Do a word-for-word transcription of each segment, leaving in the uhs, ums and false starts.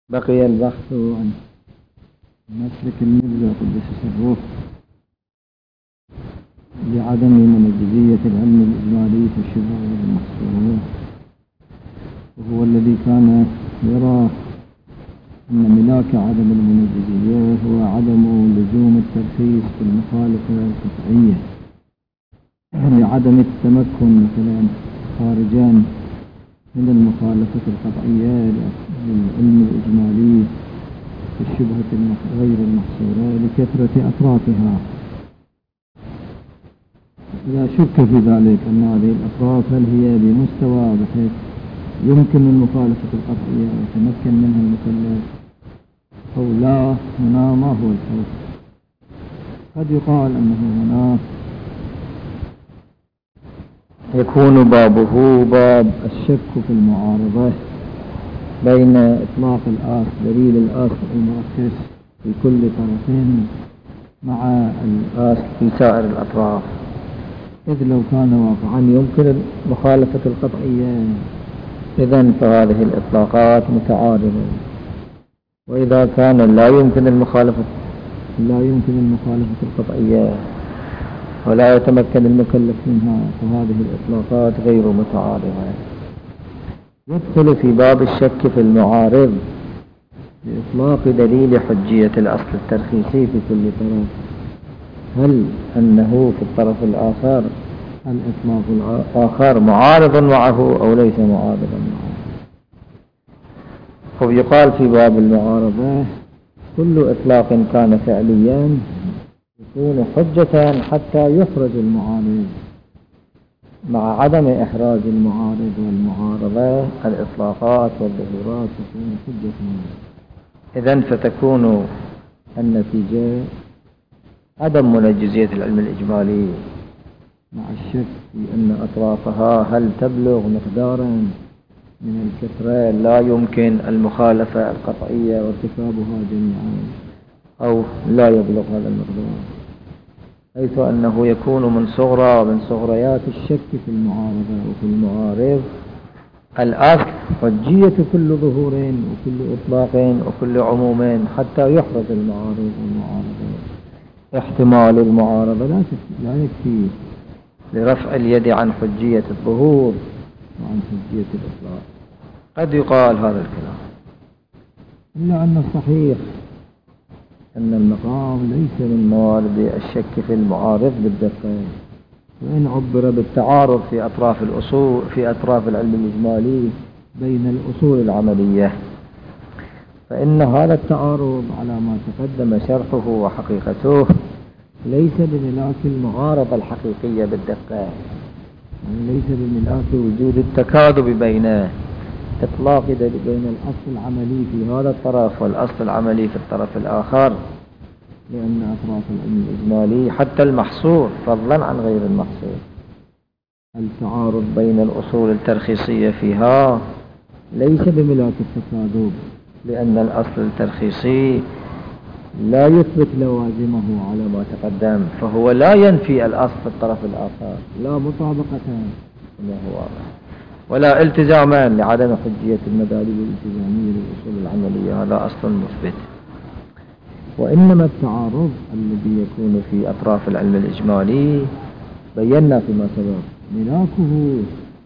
بقي البحث عن مسلك المرزا قدس سره لعدم منجزية العلم الإجمالي في الشبه والمحصول، وهو الذي كان يرى أن ملاك عدم المنجزية هو عدم لزوم الترخيص في المخالفة القطعية لعدم التمكن مثلا خارجا من المخالفة القطعية للعلم الإجمالي في الشبهة غير المحصورة لكثرة أطرافها. لا شك في ذلك أن هذه الأطراف هل هي بمستوى بحيث يمكن المخالفة القطعية ويتمكن منها المكلف أو لا. هنا ما هو الفرق؟ قد يقال أنه هنا يكون بابه باب الشك في المعارضة بين إطلاق الآس دليل الآس المركز في كل طرف مع الآس في سائر الأطراف، إذ لو كان واقعا يمكن المخالفة القطعية إذن فهذه الإطلاقات متعارضة، وإذا كان لا يمكن المخالفة لا يمكن المخالفة القطعية ولا يتمكن المكلف منها فهذه الإطلاقات غير متعارضة. يدخل في باب الشك في المعارض بإطلاق دليل حجية الأصل الترخيصي في كل طرف، هل أنه في الطرف الآخر الإطلاق الآخر معارض معه أو ليس معارضا معه. ويقال في باب المعارضة كل إطلاق كان فعليا يكون حجة حتى يخرج المعارض، مع عدم إحراز المعارض والمعارضة الإطلاقات والظهورات تكون حجة. إذن فتكون النتيجة عدم منجزية العلم الإجمالي مع الشك في أن أطرافها هل تبلغ مقدارا من الكثرة لا يمكن المخالفة القطعية وارتكابها جميعا أو لا يبلغ هذا المقدار، حيث أنه يكون من صغرى من صغريات الشك في المعارضة وفي المعارض الأصل حجية كل ظهور وكل إطلاق وكل عموم حتى يحرز المعارض والمعارضة. احتمال المعارضة لا يكفي لرفع اليد عن حجية الظهور وعن حجية الإطلاق. قد يقال هذا الكلام، إلا أن الصحيح أن المقام ليس من موارد الشك في المعارض بالدقة، وإن عبر بالتعارض في أطراف الأصول في أطراف العلم الإجمالي بين الأصول العملية، فإن هذا التعارض على ما تقدم شرحه وحقيقته ليس بملاك المعارضة الحقيقية بالدقة، يعني ليس بملاك وجود التكاذب بين إطلاق بين الأصل العملي في هذا الطرف والأصل العملي في الطرف الآخر، لأن أطراف العلم الإجمالي حتى المحصور فضلا عن غير المحصور التعارض بين الأصول الترخيصية فيها ليس بملاك التكاذب، لأن الأصل الترخيصي لا يثبت لوازمه على ما تقدم، فهو لا ينفي الأصل في الطرف الآخر لا مطابقة كما هو ولا التزاما لعدم حجية المدالب الالتزامية للأصول العملية، هذا أصل مثبت. وإنما التعارض الذي يكون في أطراف العلم الإجمالي بينا فيما سبق ملاكه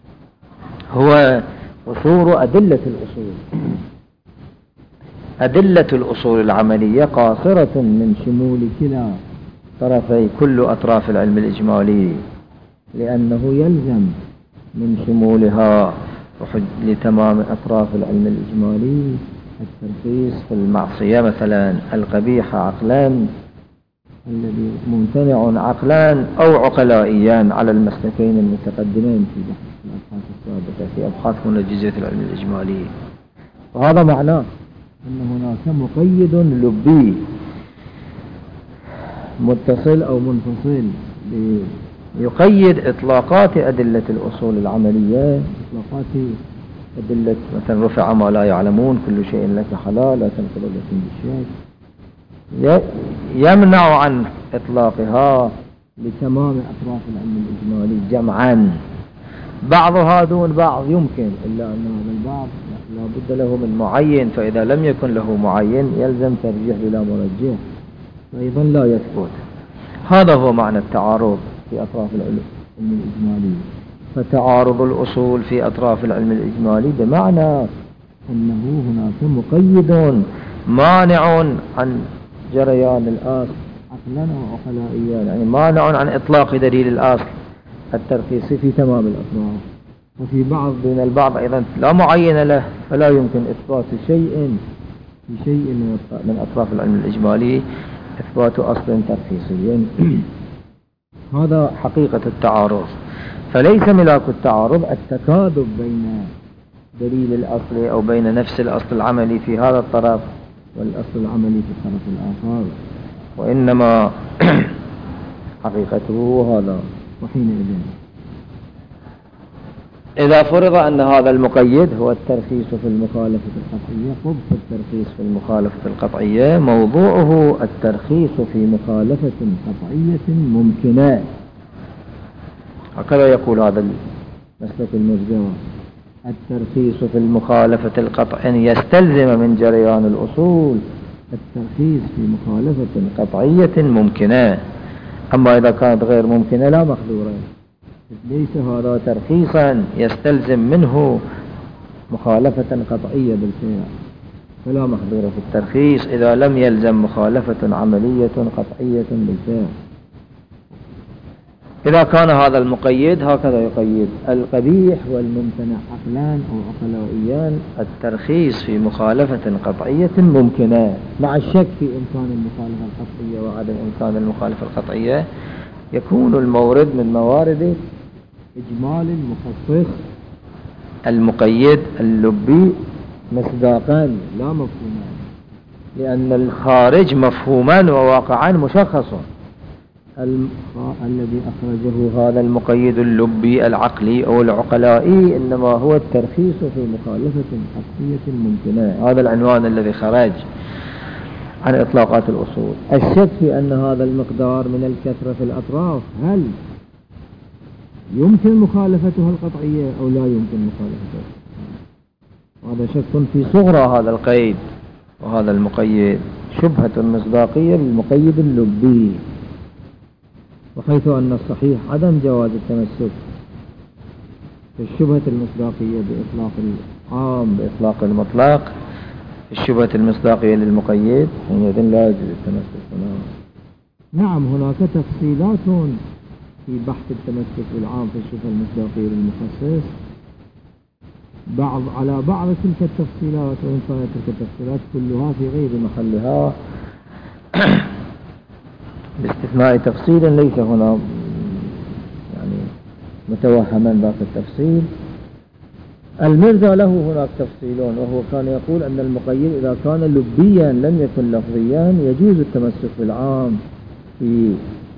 هو قصور أدلة الأصول أدلة الأصول العملية قاصرة من شمول كلا طرفي كل أطراف العلم الإجمالي، لأنه يلزم من شمولها لتمام أطراف العلم الإجمالي الترخيص في المعصية مثلا القبيحة عقلا الذي ممتنع عقلا أو عقلائيا على المسلكين المتقدمين في بحث الأبحاث السابقة في أبحاث منجزية العلم الإجمالي. وهذا معناه أن هناك مقيد لبي متصل أو منفصل يقيد إطلاقات أدلة الأصول العملية، إطلاقات أدلة مثلا رفع ما لا يعلمون كل شيء لك حلال لا تنقل لكم بالشيء، يمنع عن إطلاقها لتمام أطراف العلم الإجمالي جمعا، بعضها دون بعض يمكن، إلا أن هذا البعض لا بد له من معين، فإذا لم يكن له معين يلزم ترجيح بلا مرجح، فأيضا لا يثبت. هذا هو معنى التعارض في أطراف العلم الإجمالي. فتعارض الأصول في أطراف العلم الإجمالي بمعنى أنه هناك مقيد مانع عن جريان الأصل عقلا وعقلائيا، يعني مانع عن إطلاق دليل الأصل الترخيصي في تمام الأطراف. وفي بعض دون البعض أيضا لا معين له، فلا يمكن إثبات شيء في شيء من أطراف العلم الإجمالي إثبات أصل ترخيصي. هذا حقيقة التعارض. فليس ملاك التعارض التكاذب بين دليل الأصل أو بين نفس الأصل العملي في هذا الطرف والأصل العملي في الطرف الآخر، وإنما حقيقته هذا. وحينئذ إذا فرض أن هذا المقيد هو الترخيص في المخالفة القطعية، قبح الترخيص في المخالفة القطعية موضوعه الترخيص في مخالفة قطعية ممكنة، هكذا يقول هذا المسلك المرجوي. الترخيص في المخالفة القطعية يستلزم من جريان الأصول الترخيص في مخالفة قطعية ممكنة، أما إذا كانت غير ممكنة لا مقدورة، ليس هذا ترخيصا يستلزم منه مخالفة قطعية بالفعل، فلا محظور في الترخيص إذا لم يلزم مخالفة عملية قطعية بالفعل. إذا كان هذا المقيد هكذا يقيد القبيح والممتنع عقلان أو عقلائيان الترخيص في مخالفة قطعية ممكنة، مع الشك في إمكان المخالفة القطعية وعدم إمكان المخالفة القطعية. يكون المورد من موارد إجمال المخصص المقيد اللبي مصداقا لا مفهوما، لأن الخارج مفهوما وواقعا مشخص. الذي أخرجه هذا المقيد اللبي العقلي أو العقلائي إنما هو الترخيص في مخالفة قطعية ممكنة، هذا العنوان الذي خرج عن إطلاقات الأصول. الشك في أن هذا المقدار من الكثرة في الأطراف هل يمكن مخالفتها القطعية أو لا يمكن مخالفتها، هذا شك في صغرى هذا القيد وهذا المقيد، شبهة المصداقية للمقيد اللبي، وحيث أن الصحيح عدم جواز التمسك في الشبهة المصداقية بإطلاق العام بإطلاق المطلق، الشبهة المصداقية للمقيد حينئذ لا يجوز التمسك هنا. نعم هناك تفصيلات في بحث التمسك بالعام في الشبهة المصداقية للمخصص، بعض على بعض تلك التفصيلات، وإن كانت تلك التفصيلات كلها في غير محلها باستثناء تفصيل ليس هنا يعني متوهما ذاك التفصيل. المرزا له هناك تفصيلون، وهو كان يقول أن المقيد إذا كان لبيا لم يكن لفظيا يجوز التمسك بالعام في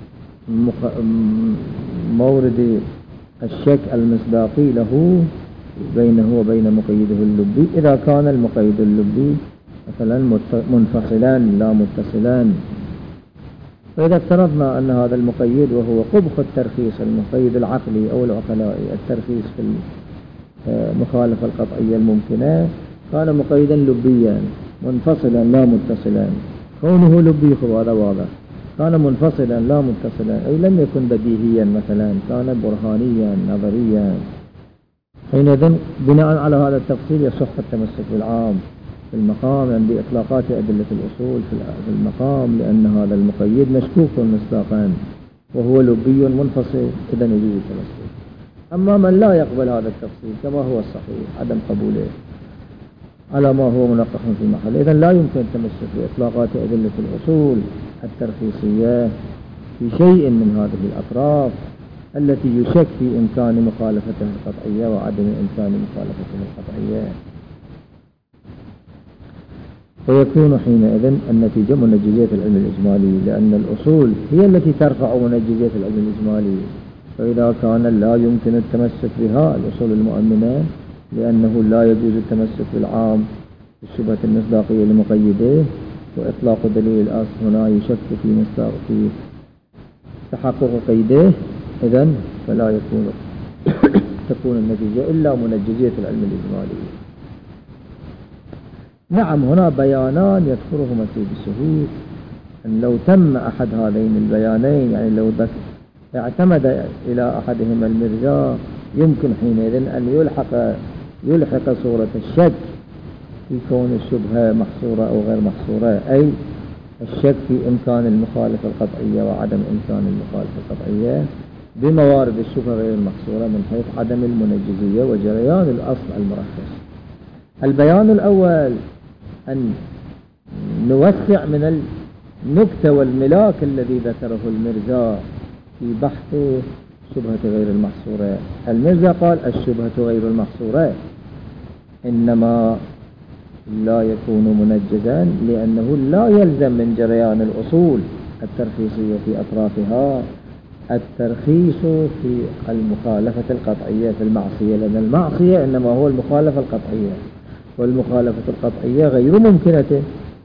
مورد الشك المصداقي له بينه وبين مقيده اللبي، إذا كان المقيد اللبي مثلا منفصلا لا متصلا. فإذا افترضنا أن هذا المقيد وهو قبح الترخيص المقيد العقلي أو العقلائي الترخيص في المخالفة القطعية الممكنة كان مقيدا لبيا منفصلا لا متصلا، كونه لبي هذا واضح، كان منفصلا لا متصلا أي لم يكن بديهيا مثلا، كان برهانيا نظريا، حينئذ بناء على هذا التفصيل يصح التمسك بالعام في المقام يعني بإطلاقات أدلة الأصول في المقام، لأن هذا المقيد مشكوك مصداقا وهو لبي منفصل، إذن يجوز التمسك. أما من لا يقبل هذا التفصيل كما هو الصحيح عدم قبوله على ما هو منقح في محل، إذن لا يمكن التمسك بإطلاقات أدلة الأصول الترخيصية في شيء من هذه الأطراف التي يشك في إمكان مخالفتها القطعية وعدم إمكان مخالفتها القطعية. فيكون حينئذ النتيجة منجزية العلم الإجمالي، لأن الأصول هي التي ترفع منجزية العلم الإجمالي. فإذا كان لا يمكن التمسك بها الأصول المؤمنة لأنه لا يجوز التمسك بالعام في الشبهة المصداقية لمقيده، وإطلاق دليل الأصل هنا يشك في مصداق في تحقق قيده، إذن فلا يكون تكون النتيجة إلا منجزية العلم الإجمالي. نعم هنا بيانان يذكرهما سيد الشهيد، أن لو تم أحد هذين البيانين، يعني لو اعتمد إلى أحدهما المرجاء، يمكن حينئذ أن يلحق يلحق صورة الشك في كون الشبهة محصورة أو غير محصورة، أي الشك في إمكان المخالفة القطعية وعدم إمكان المخالفة القطعية بموارد الشبهة غير المحصورة من حيث عدم المنجزية وجريان الأصل المرخص. البيان الأول أن نوسع من النكتة والملاك الذي ذكره المرزا في بحث شبهة غير المحصورة. المرزا قال الشبهة غير المحصورة إنما لا يكون منجزا لأنه لا يلزم من جريان الأصول الترخيصية في أطرافها الترخيص في المخالفة القطعية في المعصية، لأن المعصية إنما هو المخالفة القطعية، والمخالفة القطعية غير ممكنة.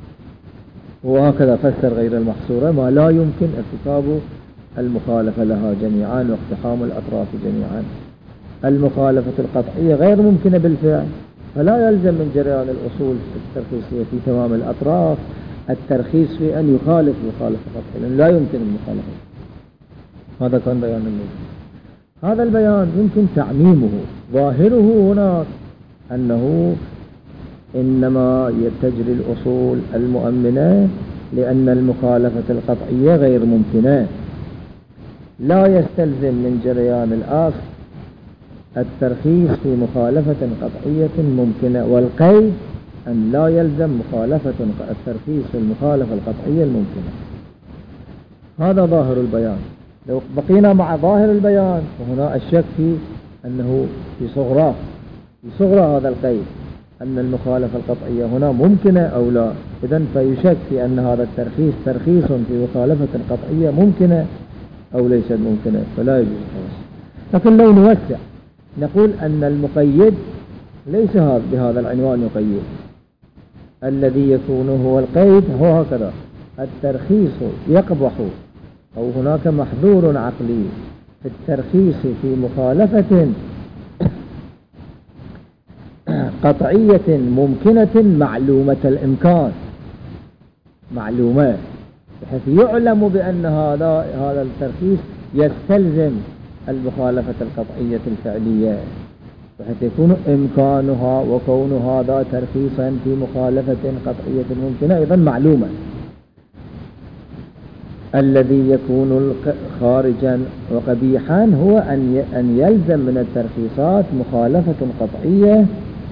وهكذا فسر غير المحصورة ما لا يمكن ارتكاب المخالفة لها جميعا واقتحام الأطراف جميعا. المخالفة القطعية غير ممكنة بالفعل، فلا يلزم من جريان الأصول الترخيصية في تمام الأطراف الترخيص في أن يخالف مخالفة قطعية، لأن لا يمكن المخالفة. هذا كان بيان الموجود. هذا البيان يمكن تعميمه. ظاهره هناك أنه إنما تجري الأصول المؤمنة لأن المخالفة القطعية غير ممكنة، لا يستلزم من جريان الأصل الترخيص في مخالفة قطعية ممكنة، والقيد أن لا يلزم مخالفة الترخيص في المخالفة القطعية الممكنة. هذا ظاهر البيان. لو بقينا مع ظاهر البيان وهنا الشك في أنه في صغرى في صغرى هذا القيد أن المخالفة القطعية هنا ممكنة أو لا، إذن فيشك في أن هذا الترخيص ترخيص في مخالفة قطعية ممكنة أو ليست ممكنة، فلا يجوز التوسع. لكن لو نوسع نقول أن المقيد ليس بهذا العنوان يقيد، الذي يكون هو القيد هو هكذا: الترخيص يقبح أو هناك محظور عقلي في الترخيص في مخالفة قطعية ممكنة معلومة الإمكان، معلومة بحيث يعلم بأن هذا هذا الترخيص يستلزم المخالفة القطعية الفعلية، بحيث يكون إمكانها وكون هذا ترخيصا في مخالفة قطعية ممكنة أيضا معلومة. الذي يكون خارجا وقبيحا هو أن يلزم من الترخيصات مخالفة قطعية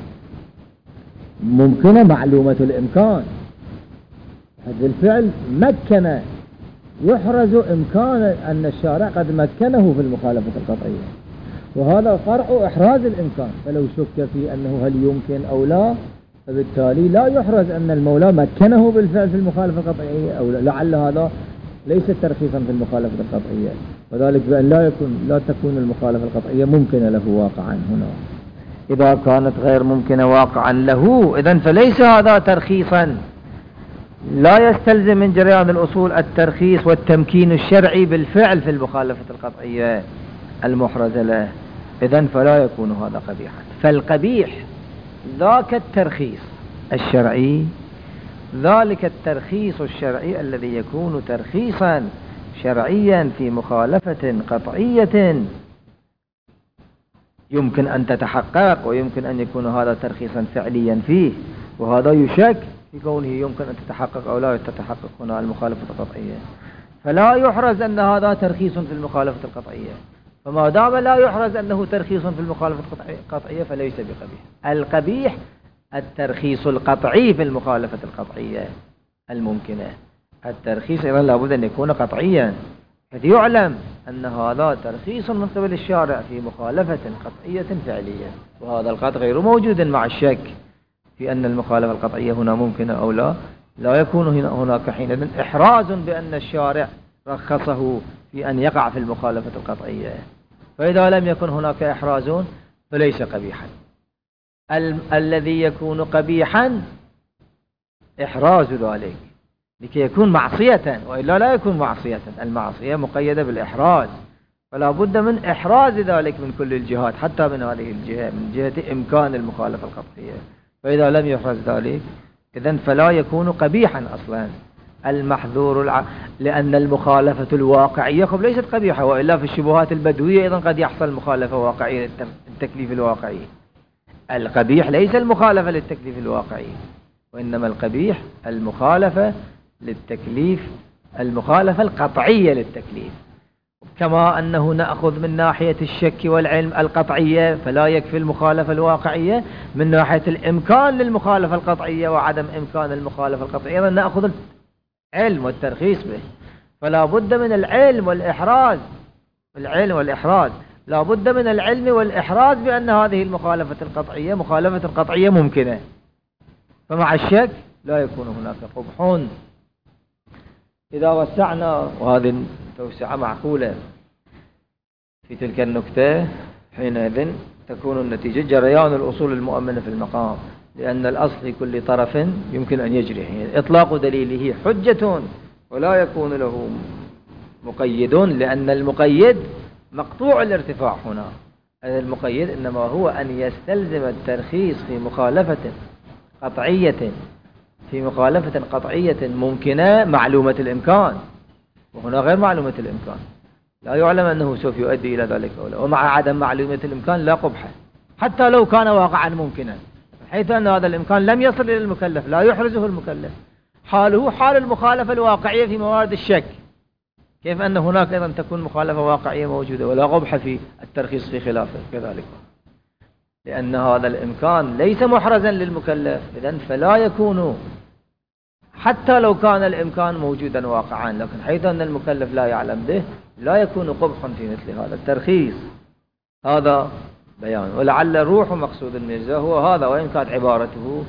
ممكنة معلومة الإمكان. هذا الفعل مكن، يحرز إمكان أن الشارع قد مكنه في المخالفة القطعية، وهذا فرع إحراز الإمكان. فلو شك في أنه هل يمكن أو لا، فبالتالي لا يحرز أن المولى مكنه بالفعل في المخالفة القطعية أو لا، لعل هذا ليس ترخيصا في المخالفة القطعية، وذلك بأن لا يكون لا تكون المخالفة القطعية ممكنة له واقعا. هنا إذا كانت غير ممكنة واقعا له، إذن فليس هذا ترخيصا، لا يستلزم من جريان الأصول الترخيص والتمكين الشرعي بالفعل في المخالفة القطعية المحرزة له، إذن فلا يكون هذا قبيحا. فالقبيح ذاك الترخيص الشرعي، ذلك الترخيص الشرعي الذي يكون ترخيصا شرعيا في مخالفة قطعية يمكن أن تتحقق، ويمكن أن يكون هذا ترخيصا فعليا فيه، وهذا يشك في كونه يمكن أن تتحقق أو لا تتحقق هنا المخالفة القطعية، فلا يحرز أن هذا ترخيص في المخالفة القطعية. فما دام لا يحرز أنه ترخيص في المخالفة القطعية فليس بقبيح. القبيح الترخيص القطعي في المخالفة القطعية الممكنة. الترخيص إذن لابد أن يكون قطعيا، حيث يعلم أن هذا ترخيص من قبل الشارع في مخالفة قطعية فعلية، وهذا القطع غير موجود مع الشك في أن المخالفة القطعية هنا ممكنة أو لا. لا يكون هناك حينئذ إحراز بأن الشارع رخصه في أن يقع في المخالفة القطعية. فإذا لم يكن هناك إحراز فليس قبيحا. ال الذي يكون قبيحا إحراز ذلك لكي يكون معصية، وإلا لا يكون معصية. المعصية مقيدة بالإحراز، فلا بد من إحراز ذلك من كل الجهات، حتى من هذه الجهة، من جهة إمكان المخالفة القطعية. فإذا لم يحرز ذلك إذن فلا يكون قبيحا أصلا المحذور الع... لأن المخالفة الواقعية خب ليست قبيحة، وإلا في الشبهات البدوية أيضا قد يحصل مخالفة واقعية للتكليف الواقعي. القبيح ليس المخالفة للتكليف الواقعي، وإنما القبيح المخالفة للتكليف، المخالفة القطعية للتكليف. كما أنه نأخذ من ناحية الشك والعلم القطعية فلا يكفي المخالفة الواقعية، من ناحية الإمكان للمخالفة القطعية وعدم إمكان المخالفة القطعية نأخذ العلم والترخيص به. فلا بد من العلم والإحراز، العلم والإحراز لا بد من العلم والإحراز بأن هذه المخالفة القطعية مخالفة قطعية ممكنة، فمع الشك لا يكون هناك قبح. إذا وسعنا، وهذه توسعة معقولة في تلك النكتة، حينئذ تكون النتيجة جريان الأصول المؤمنة في المقام، لأن الأصل في كل طرف يمكن أن يجري. يعني إطلاق دليله حجة ولا يكون له مقيد، لأن المقيد مقطوع الارتفاع هنا. المقيد إنما هو أن يستلزم الترخيص في مخالفة قطعية في مخالفة قطعية ممكنة معلومة الإمكان، وهنا غير معلومة الإمكان، لا يعلم أنه سوف يؤدي إلى ذلك أو لا. ومع عدم معلومة الإمكان لا قبح حتى لو كان واقعا ممكنا، حيث أن هذا الإمكان لم يصل إلى المكلف، لا يحرزه المكلف. حاله حال المخالفة الواقعية في موارد الشك، كيف أن هناك أيضا تكون مخالفة واقعية موجودة ولا قبح في الترخيص في خلافه كذلك، لأن هذا الإمكان ليس محرزا للمكلف. إذن فلا يكون، حتى لو كان الإمكان موجودا واقعا، لكن حيث أن المكلف لا يعلم به لا يكون قبحا في مثل هذا الترخيص. هذا بيان، ولعل روح مقصود الميرزا هو هذا، وإن كانت عبارته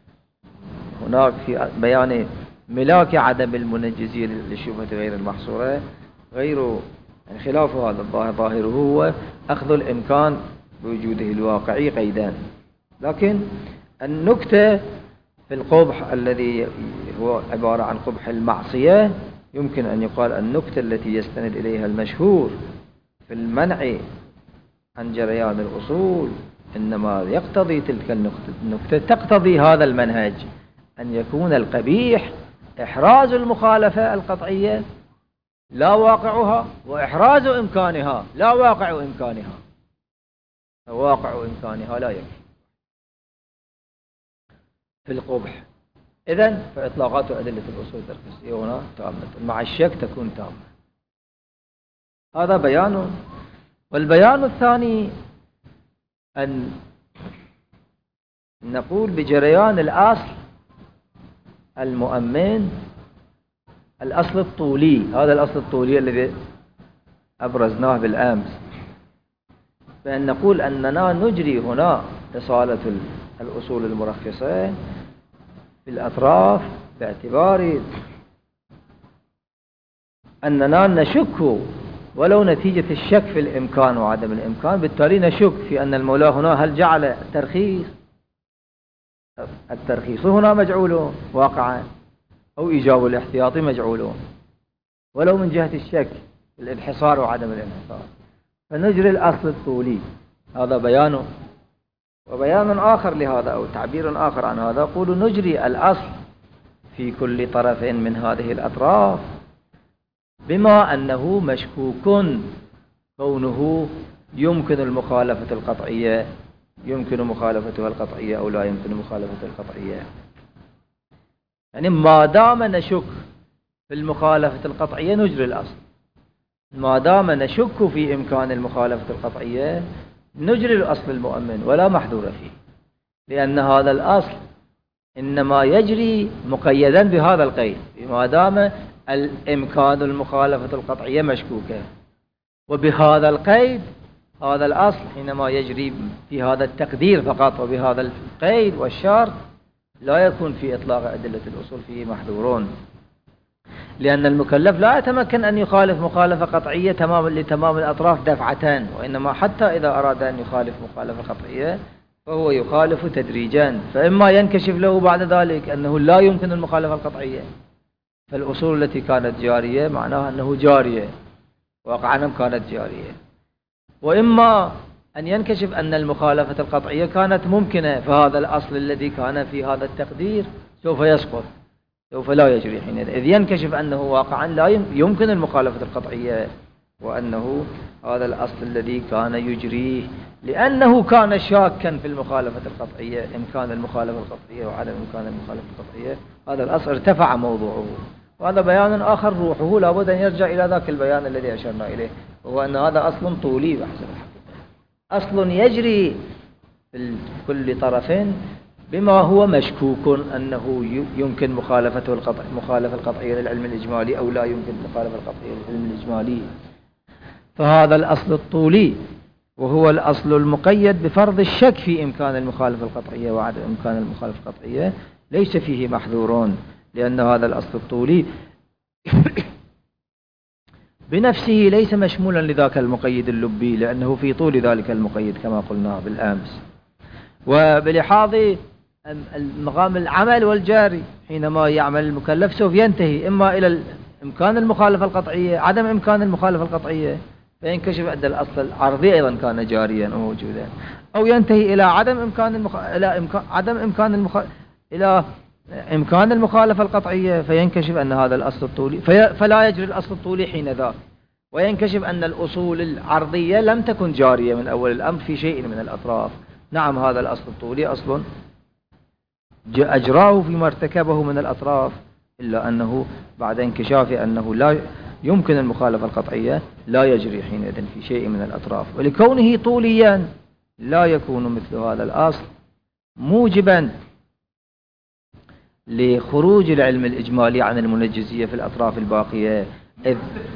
هناك في بيان ملاك عدم المنجزية للشبهة غير المحصورة غير، يعني خلاف هذا الظاهر، ظاهره هو أخذ الإمكان بوجوده الواقعي قيدان. لكن النكتة في القبح الذي هو عبارة عن قبح المعصية، يمكن أن يقال النكتة التي يستند إليها المشهور في المنع عن جريان الأصول إنما يقتضي تلك النكتة، تقتضي هذا المنهج أن يكون القبيح إحراز المخالفة القطعية لا واقعها، وإحراز إمكانها لا واقع إمكانها. واقع إمكانها لا يكفي في القبح. إذن فإطلاقات أدلة الأصول الترخيصية هنا تامة، مع الشك تكون تامة. هذا بيان. والبيان الثاني أن نقول بجريان الأصل المؤمن، الأصل الطولي، هذا الأصل الطولي الذي أبرزناه بالأمس، بأن نقول أننا نجري هنا إصالة الأصول المرخصة في الأطراف باعتبار أننا نشك ولو نتيجة الشك في الإمكان وعدم الإمكان، بالتالي نشك في أن المولى هنا هل جعل الترخيص الترخيص هنا مجعول واقعا أو إيجاب الاحتياطي مجعول، ولو من جهة الشك الانحصار وعدم الانحصار. فنجري الأصل الطولي، هذا بيانه. وبيان آخر لهذا أو تعبير آخر عن هذا، يقول نجري الأصل في كل طرف من هذه الأطراف بما أنه مشكوك كونه يمكن المخالفة القطعية، يمكن مخالفتها القطعية أو لا يمكن مخالفتها القطعية. يعني ما دام نشك في المخالفة القطعية نجري الأصل، ما دام نشك في إمكان المخالفة القطعية نجري الأصل المؤمن ولا محذور فيه، لأن هذا الأصل إنما يجري مقيدا بهذا القيد، ما دام الإمكان المخالفة القطعية مشكوكة، وبهذا القيد هذا الأصل حينما يجري في هذا التقدير فقط وبهذا القيد والشرط لا يكون في إطلاق أدلة الأصول فيه محذورون، لأن المكلف لا يتمكن أن يخالف مخالفة قطعية تماما لتمام الأطراف دفعتان، وإنما حتى إذا أراد أن يخالف مخالفة قطعية فهو يخالف تدريجا، فإما ينكشف له بعد ذلك أنه لا يمكن المخالفة القطعية، فالأصول التي كانت جارية معناها أنه جارية واقعا كانت جارية، وإما أن ينكشف أن المخالفة القطعية كانت ممكنة، فهذا الأصل الذي كان في هذا التقدير سوف يسقط، سوف لا يجري حينئذ، إذ ينكشف أنه واقعا لا يمكن المخالفة القطعية، وأنه هذا الأصل الذي كان يجريه لأنه كان شاكا في المخالفة القطعية، إمكان المخالفة القطعية وعدم إمكان المخالفة القطعية، هذا الأصل ارتفع موضوعه. وهذا بيان آخر روحه لابد أن يرجع إلى ذاك البيان الذي أشرنا إليه، وهو أن هذا أصل طولي بحسب الحقيقة، أصل يجري في كل طرف بما هو مشكوك أنه يمكن مخالفته القطع مخالفة القطعية للعلم الإجمالي أو لا يمكن مخالفة القطعية للعلم الإجمالي. فهذا الأصل الطولي وهو الأصل المقيد بفرض الشك في إمكان المخالفة القطعية وعدم إمكان المخالفة القطعية ليس فيه محذورون، لأن هذا الأصل الطولي بنفسه ليس مشمولا لذاك المقيد اللبي، لأنه في طول ذلك المقيد كما قلنا بالأمس. وبلحاظ مقام العمل والجاري حينما يعمل المكلف سوف ينتهي إما إلى إمكان المخالفة القطعية عدم إمكان المخالفة القطعية، فينكشف أن الأصل العرضي أيضا كان جاريا وموجودا، أو ينتهي إلى عدم إمكان المخ... إلى إمكان عدم إمكان المخ... إلى إمكان المخالفة القطعية، فينكشف أن هذا الأصل الطولي في... فلا يجري الأصل الطولي حين ذاك، وينكشف أن الأصول العرضية لم تكن جارية من أول الأمر في شيء من الأطراف. نعم هذا الأصل الطولي أصل أجراه فيما ارتكبه من الأطراف، إلا أنه بعد انكشاف أنه لا يمكن المخالفة القطعية لا يجري حينئذ في شيء من الأطراف، ولكونه طوليا لا يكون مثل هذا الأصل موجبا لخروج العلم الإجمالي عن المنجزية في الأطراف الباقية، إذ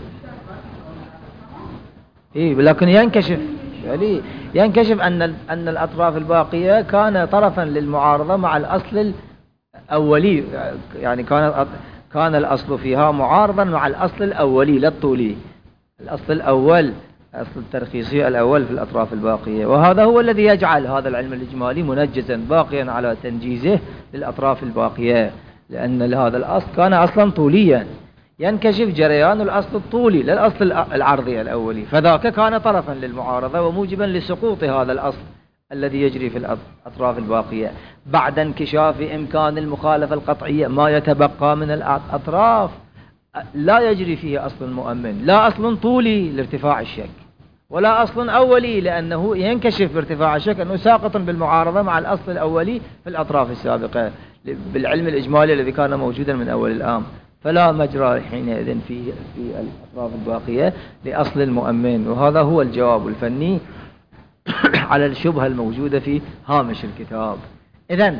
إيه لكن ينكشف يعني ينكشف أن أن الأطراف الباقية كان طرفا للمعارضة مع الأصل الأولي، يعني كان كان الأصل فيها معارضا مع الأصل الأولي لا الطولي، الأصل الأول الأصل الترخيصي الأول في الأطراف الباقية، وهذا هو الذي يجعل هذا العلم الإجمالي منجزا باقيا على تنجيزه للأطراف الباقية، لأن هذا الأصل كان أصلا طوليا، ينكشف جريان الأصل الطولي للأصل العرضي الأولي، فذاك كان طرفا للمعارضة وموجبا لسقوط هذا الأصل الذي يجري في الأطراف الباقية بعد انكشاف إمكان المخالفة القطعية. ما يتبقى من الأطراف لا يجري فيه أصل مؤمن، لا أصل طولي لارتفاع الشك، ولا أصل أولي لأنه ينكشف بارتفاع الشك أنه ساقط بالمعارضة مع الأصل الأولي في الأطراف السابقة بالعلم الإجمالي الذي كان موجودا من أول الأمر، فلا مجرى حينئذ في في الأطراف الباقية لأصل المؤمن. وهذا هو الجواب الفني على الشبهة الموجودة في هامش الكتاب. إذن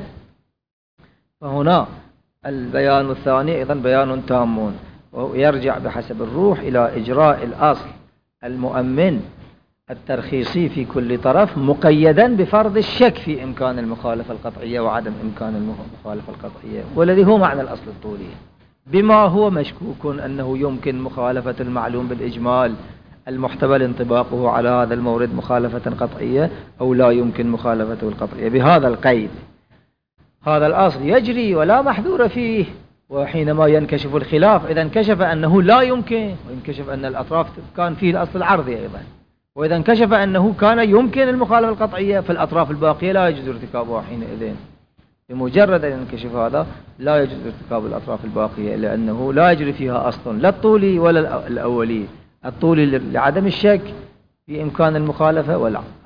فهنا البيان الثاني أيضا بيان تام، ويرجع بحسب الروح إلى إجراء الأصل المؤمن الترخيصي في كل طرف مقيدا بفرض الشك في إمكان المخالفة القطعية وعدم إمكان المخالفة القطعية، والذي هو معنى الأصل الطولي، بما هو مشكوك أنه يمكن مخالفة المعلوم بالإجمال المحتمل انطباقه على هذا المورد مخالفة قطعية أو لا يمكن مخالفته القطعية بهذا القيد. هذا الأصل يجري ولا محذور فيه، وحينما ينكشف الخلاف إذا انكشف أنه لا يمكن، وينكشف أن الأطراف كان فيه الأصل العرضي أيضا، وإذا انكشف أنه كان يمكن المخالفة القطعية في الأطراف الباقية لا يجوز ارتكابها حينئذ. بمجرد أن ينكشف هذا لا يجوز ارتكاب الأطراف الباقية، لأنه لا يجري فيها أصل لا الطولي ولا الأولي، الطولي لعدم الشك في إمكان المخالفة،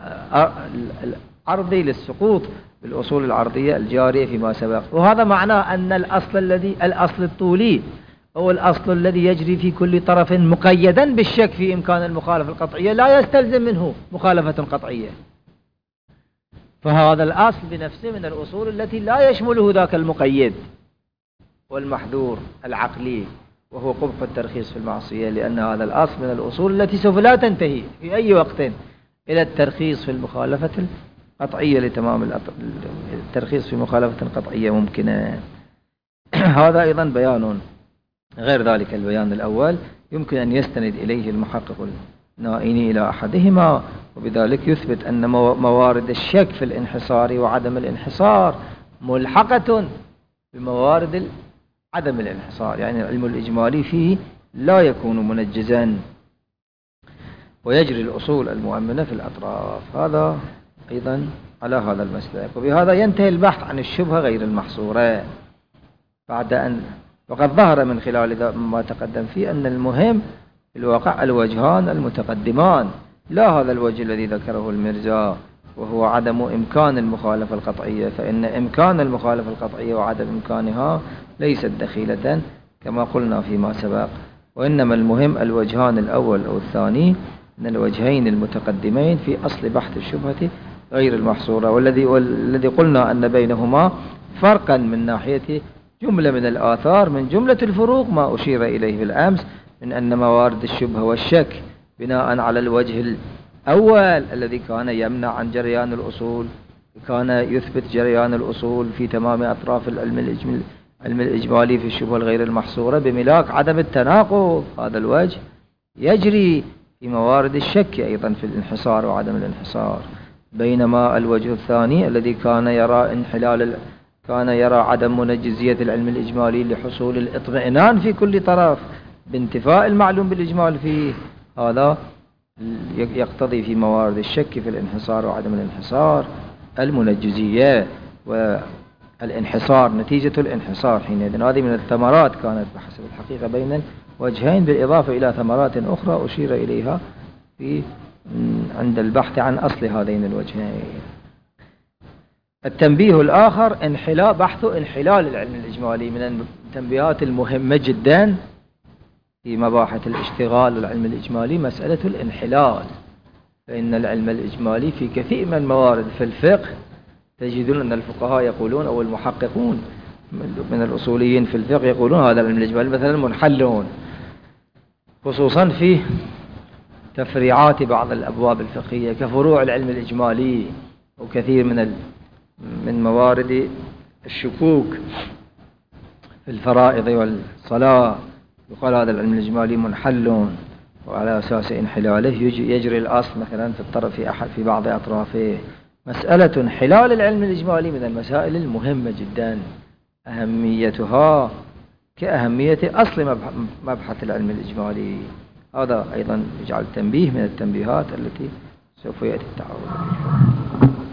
والعرضي للسقوط بالأصول العرضية الجارية فيما سبق. وهذا معناه أن الأصل الذي الأصل الطولي هو الأصل الذي يجري في كل طرف مقيدا بالشك في إمكان المخالفة القطعية لا يستلزم منه مخالفة قطعية، فهذا الأصل بنفسه من الأصول التي لا يشمله ذاك المقيد والمحذور العقلي، وهو قبح الترخيص في المعصية، لأن هذا الأصل من الأصول التي سوف لا تنتهي في أي وقت إلى الترخيص في المخالفة القطعية لتمام الترخيص في مخالفة قطعية ممكنة. هذا أيضا بيان غير ذلك البيان الأول يمكن أن يستند إليه المحقق النائين إلى أحدهما، وبذلك يثبت أن موارد الشك في الانحصار وعدم الانحصار ملحقة بموارد عدم الانحصار، يعني العلم الإجمالي فيه لا يكون منجزا، ويجري الأصول المؤمنة في الأطراف. هذا أيضا على هذا المسلك، وبهذا ينتهي البحث عن الشبهة غير المحصورة. بعد أن وقد ظهر من خلال ما تقدم فيه أن المهم في الواقع الوجهان المتقدمان، لا هذا الوجه الذي ذكره المرزا وهو عدم إمكان المخالفة القطعية، فإن إمكان المخالفة القطعية وعدم إمكانها ليست دخيلة كما قلنا فيما سبق، وإنما المهم الوجهان الأول أو الثاني من الوجهين المتقدمين في أصل بحث الشبهة غير المحصورة، والذي والذي قلنا أن بينهما فرقا من ناحية جملة من الآثار. من جملة الفروق ما أشير إليه بالأمس من أن موارد الشبهة والشك بناء على الوجه الأول الذي كان يمنع عن جريان الأصول، كان يثبت جريان الأصول في تمام أطراف العلم الإجمالي علم الإجمالي في الشبهة الغير المحصورة بملاك عدم التناقض، هذا الوجه يجري في موارد الشك أيضا في الانحصار وعدم الانحصار. بينما الوجه الثاني الذي كان يرى انحلال كان يرى عدم منجزية العلم الإجمالي لحصول الاطمئنان في كل طرف بانتفاء المعلوم بالإجمال فيه، هذا يقتضي في موارد الشك في الانحصار وعدم الانحصار المنجزية والانحصار نتيجة الانحصار. حينئذ هذه من الثمرات كانت بحسب الحقيقة بين الوجهين، بالإضافة إلى ثمرات أخرى أشير إليها في عند البحث عن أصل هذين الوجهين. التنبيه الآخر انحلال بحث انحلال العلم الإجمالي. من التنبيهات المهمة جدا في مباحث الاشتغال والعلم الإجمالي مسألة الانحلال، فإن العلم الإجمالي في كثير من الموارد في الفقه تجدون أن الفقهاء يقولون أو المحققون من الأصوليين في الفقه يقولون هذا العلم الإجمالي مثلا منحلون، خصوصا في تفريعات بعض الأبواب الفقهية كفروع العلم الإجمالي وكثير من من موارد الشكوك في الفرائض والصلاة، يقال هذا العلم الإجمالي منحل، وعلى أساس انحلاله يجري الأصل مثلا في الطرف في أحد في بعض أطرافه. مسألة انحلال العلم الإجمالي من المسائل المهمة جدا، أهميتها كأهمية أصل مبحث العلم الإجمالي. هذا أيضا يجعل تنبيه من التنبيهات التي سوف يأتي التعرض.